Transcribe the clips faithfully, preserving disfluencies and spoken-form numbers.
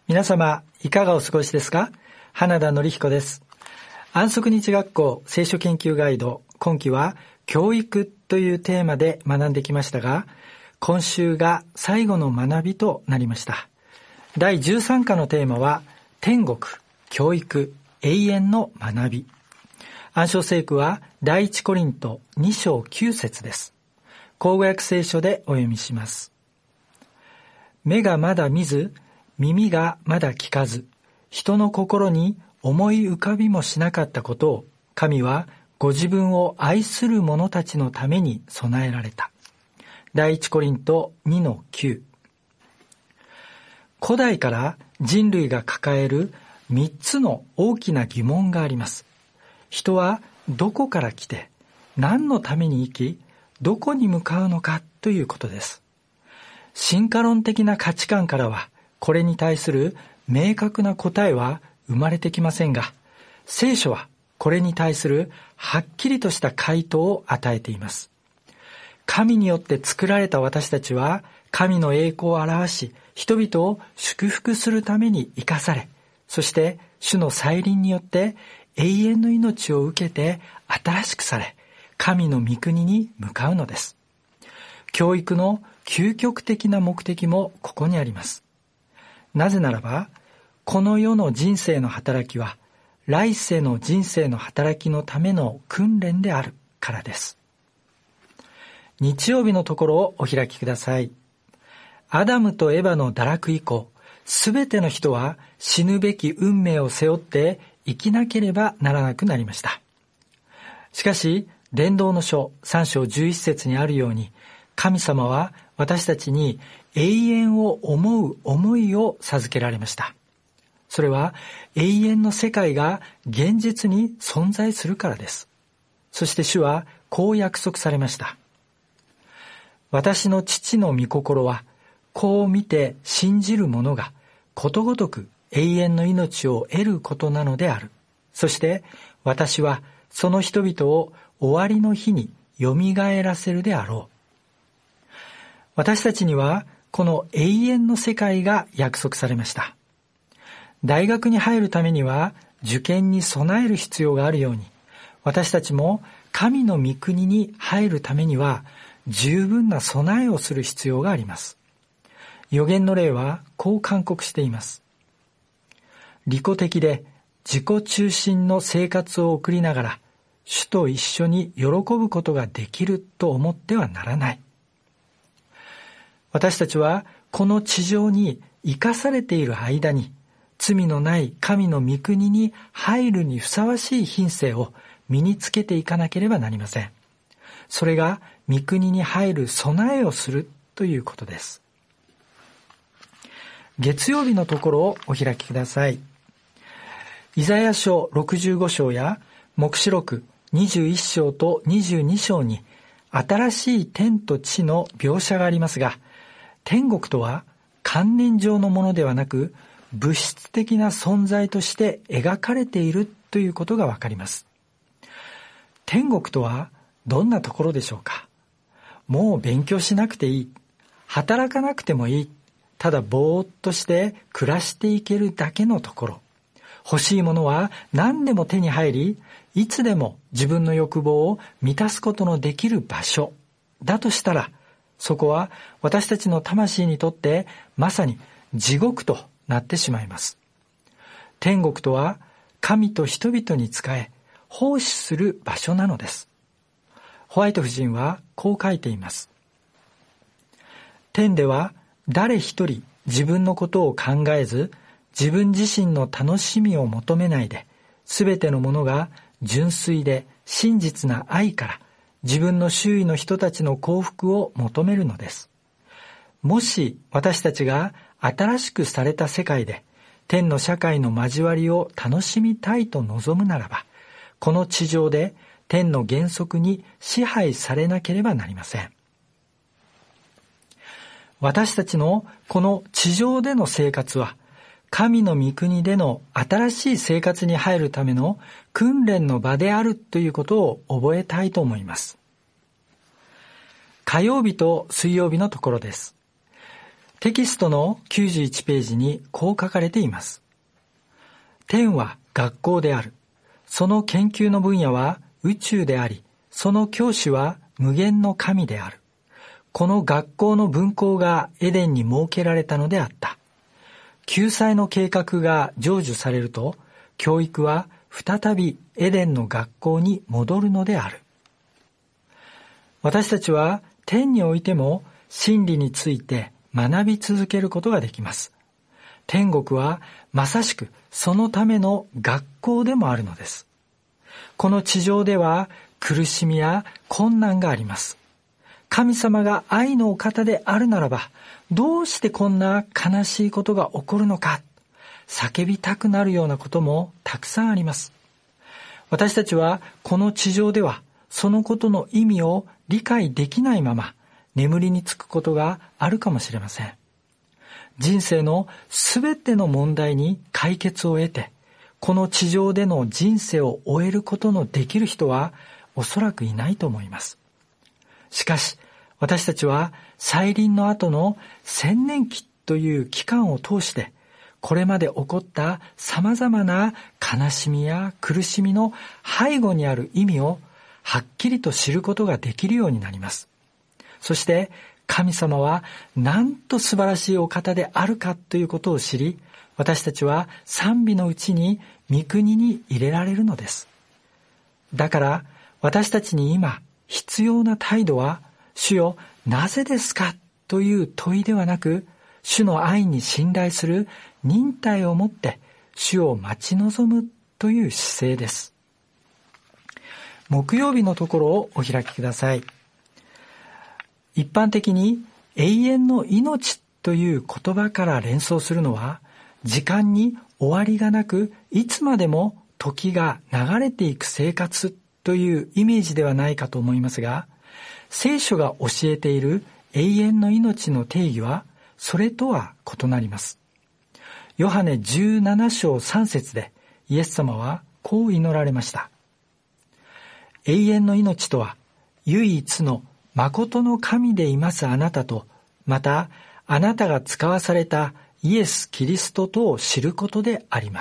皆様いかがお過ごしですか？花田典彦です。安息日学校聖書研究ガイド、今期は教育というテーマで学んできましたが、今週が最後の学びとなりました。だいじゅうさん課のテーマは天国、教育、永遠の学び。暗唱聖句は第一コリントに章きゅう節です。口語訳聖書でお読みします。目がまだ見ず、耳がまだ聞かず、人の心に思い浮かびもしなかったことを、神はご自分を愛する者たちのために備えられた。第一コリントにのきゅう。古代から人類が抱える三つの大きな疑問があります。人はどこから来て、何のために生き、どこに向かうのかということです。進化論的な価値観からは、これに対する明確な答えは生まれてきませんが、聖書はこれに対するはっきりとした回答を与えています。神によって作られた私たちは、神の栄光を表し、人々を祝福するために生かされ、そして主の再臨によって永遠の命を受けて新しくされ、神の御国に向かうのです。教育の究極的な目的もここにあります。なぜならば、この世の人生の働きは、来世の人生の働きのための訓練であるからです。日曜日のところをお開きください。アダムとエバの堕落以降、すべての人は死ぬべき運命を背負って生きなければならなくなりました。しかし、伝道の書さん章じゅういち節にあるように、神様は私たちに永遠を思う思いを授けられました。それは永遠の世界が現実に存在するからです。そして主はこう約束されました。私の父の御心は、こう見て信じる者がことごとく永遠の命を得ることなのである。そして私はその人々を終わりの日によみがえらせるであろう。私たちにはこの永遠の世界が約束されました。大学に入るためには受験に備える必要があるように、私たちも神の御国に入るためには十分な備えをする必要があります。預言の例はこう勧告しています。利己的で自己中心の生活を送りながら、主と一緒に喜ぶことができると思ってはならない。私たちはこの地上に生かされている間に、罪のない神の御国に入るにふさわしい品性を身につけていかなければなりません。それが御国に入る備えをするということです。月曜日のところをお開きください。イザヤ書ろくじゅうご章や黙示録にじゅういち章とにじゅうに章に新しい天と地の描写がありますが、天国とは観念上のものではなく、物質的な存在として描かれているということがわかります。天国とはどんなところでしょうか？もう勉強しなくていい。働かなくてもいい。ただぼーっとして暮らしていけるだけのところ。欲しいものは何でも手に入り、いつでも自分の欲望を満たすことのできる場所だとしたら、そこは私たちの魂にとってまさに地獄となってしまいます。天国とは神と人々に仕え奉仕する場所なのです。ホワイト夫人はこう書いています。天では誰一人自分のことを考えず、自分自身の楽しみを求めないで、すべてのものが純粋で真実な愛から自分の周囲の人たちの幸福を求めるのです。もし私たちが新しくされた世界で天の社会の交わりを楽しみたいと望むならば、この地上で天の原則に支配されなければなりません。私たちのこの地上での生活は、神の御国での新しい生活に入るための訓練の場であるということを覚えたいと思います。火曜日と水曜日のところです。 テキストのきゅうじゅういちページにこう書かれています。天は学校である。その研究の分野は宇宙であり、その教師は無限の神である。この学校の分校がエデンに設けられたのであった。救済の計画が成就されると、教育は再びエデンの学校に戻るのである。私たちは天においても真理について学び続けることができます。天国はまさしくそのための学校でもあるのです。この地上では苦しみや困難があります。神様が愛のお方であるならば、どうしてこんな悲しいことが起こるのか、叫びたくなるようなこともたくさんあります。私たちはこの地上ではそのことの意味を理解できないまま眠りにつくことがあるかもしれません。人生のすべての問題に解決を得て、この地上での人生を終えることのできる人はおそらくいないと思います。しかし、私たちは再臨の後の千年期という期間を通して、これまで起こった様々な悲しみや苦しみの背後にある意味をはっきりと知ることができるようになります。そして神様はなんと素晴らしいお方であるかということを知り、私たちは賛美のうちに御国に入れられるのです。だから私たちに今必要な態度は、主よ、なぜですかという問いではなく、主の愛に信頼する忍耐をもって主を待ち望むという姿勢です。木曜日のところをお開きください。一般的に永遠の命という言葉から連想するのは、時間に終わりがなく、いつまでも時が流れていく生活というイメージではないかと思いますが、聖書が教えている永遠の命の定義はそれとは異なります。ヨハネじゅうなな章さん節でイエス様はこう祈られました。永遠の命とは、唯一の誠の神でいますあなたと、またあなたが使わされたイエス・キリストとを知ることであります。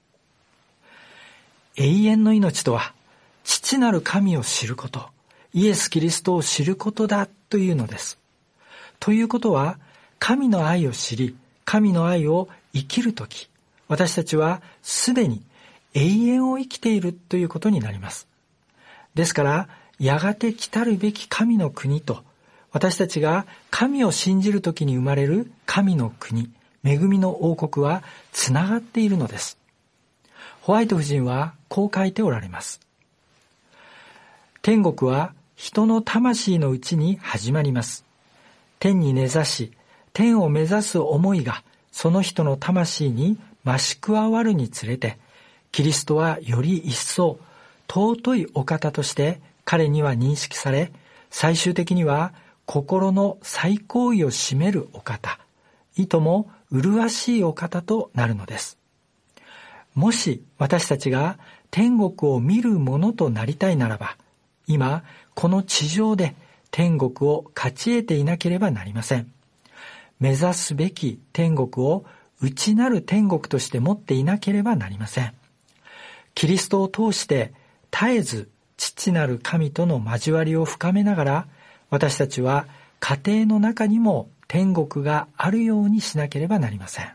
永遠の命とは、父なる神を知ること、イエス・キリストを知ることだというのです。ということは、神の愛を知り、神の愛を生きるとき、私たちはすでに永遠を生きているということになります。ですから、やがて来たるべき神の国と、私たちが神を信じるときに生まれる神の国、恵みの王国はつながっているのです。ホワイト夫人はこう書いておられます。天国は人の魂のうちに始まります。天に根ざし、天を目指す思いがその人の魂に増し加わるにつれて、キリストはより一層尊いお方として彼には認識され、最終的には心の最高位を占めるお方、いとも麗しいお方となるのです。もし私たちが天国を見るものとなりたいならば、今この地上で天国を勝ち得ていなければなりません。目指すべき天国を内なる天国として持っていなければなりません。キリストを通して絶えず父なる神との交わりを深めながら、私たちは家庭の中にも天国があるようにしなければなりません。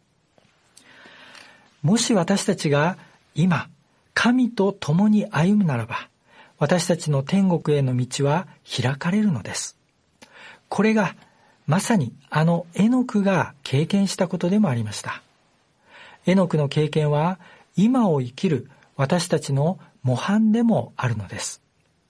もし私たちが今神と共に歩むならば、私たちの天国への道は開かれるのです。これがまさにあのエノクが経験したことでもありました。エノクの経験は今を生きる私たちの模範でもあるのです。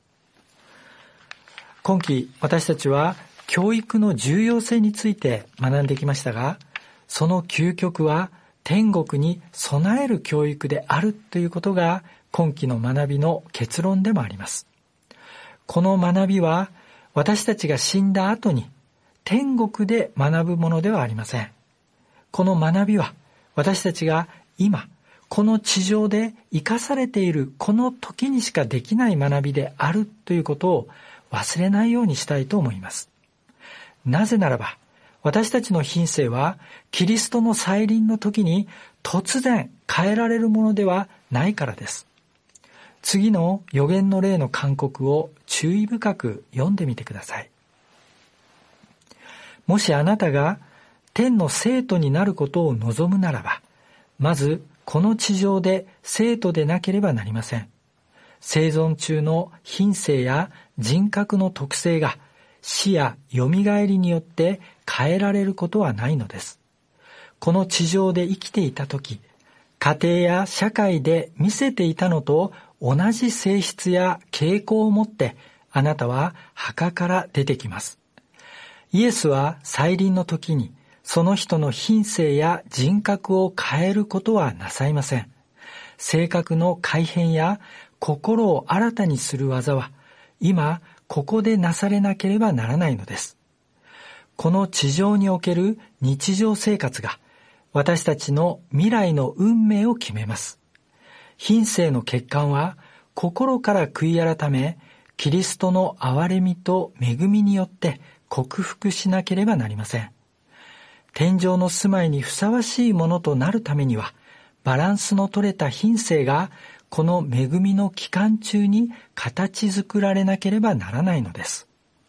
今期私たちは教育の重要性について学んできましたが、その究極は天国に備える教育であるということが今期の学びの結論でもあります。この学びは私たちが死んだ後に天国で学ぶものではありません。この学びは私たちが今この地上で生かされているこの時にしかできない学びであるということを忘れないようにしたいと思います。なぜならば私たちの品性はキリストの再臨の時に突然変えられるものではないからです。次の預言の例の勧告を注意深く読んでみてください。もしあなたが天の生徒になることを望むならば、まずこの地上で生徒でなければなりません。生存中の品性や人格の特性が死やよみがえりによって変えられることはないのです。この地上で生きていたとき、家庭や社会で見せていたのと同じ性質や傾向を持ってあなたは墓から出てきます。イエスは再臨の時にその人の品性や人格を変えることはなさいません。性格の改変や心を新たにする技は今ここでなされなければならないのです。この地上における日常生活が私たちの未来の運命を決めます。品性の欠陥は心から悔い改め、キリストの憐れみと恵みによって克服しなければなりません。天上の住まいにふさわしいものとなるためには、バランスの取れた品性がこの恵みの期間中に形作られなければならないのです。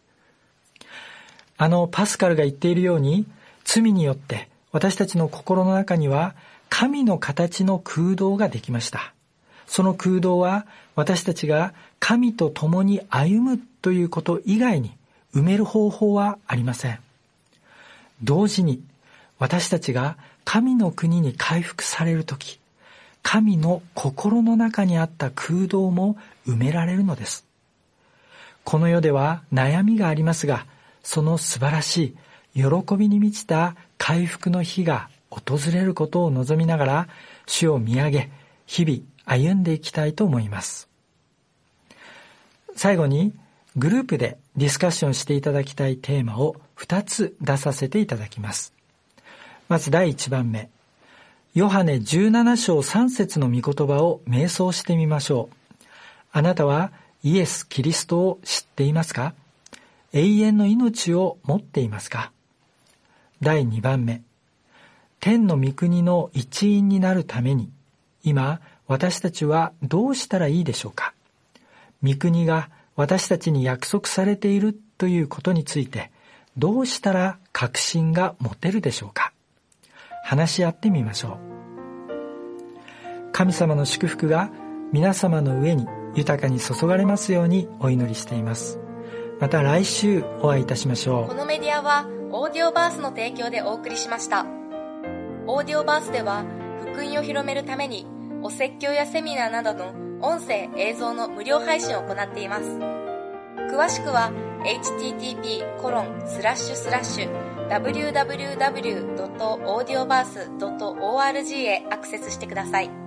あのパスカルが言っているように、罪によって私たちの心の中には神の形の空洞ができました。その空洞は私たちが神と共に歩むということ以外に埋める方法はありません。同時に私たちが神の国に回復されるとき、神の心の中にあった空洞も埋められるのです。この世では悩みがありますが、その素晴らしい喜びに満ちた回復の日が訪れることを望みながら、主を見上げ、日々歩んでいきたいと思います。最後に、グループでディスカッションしていただきたいテーマをふたつ出させていただきます。まずだいいちばんめ、ヨハネじゅうななしょうさんせつの御言葉を瞑想してみましょう。あなたはイエス・キリストを知っていますか？永遠の命を持っていますか？だいにばんめ、天の御国の一員になるために、今私たちはどうしたらいいでしょうか？御国が私たちに約束されているということについて、どうしたら確信が持てるでしょうか？話し合ってみましょう。神様の祝福が皆様の上に豊かに注がれますようにお祈りしています。また来週お会いいたしましょう。 このメディアはオーディオバースの提供でお送りしました。オーディオバースでは福音を広めるためにお説教やセミナーなどの音声映像の無料配信を行っています。詳しくは エイチティーティーピーコロンスラッシュスラッシュダブリューダブリューダブリュードットオーディオバースドットオーアールジー へアクセスしてください。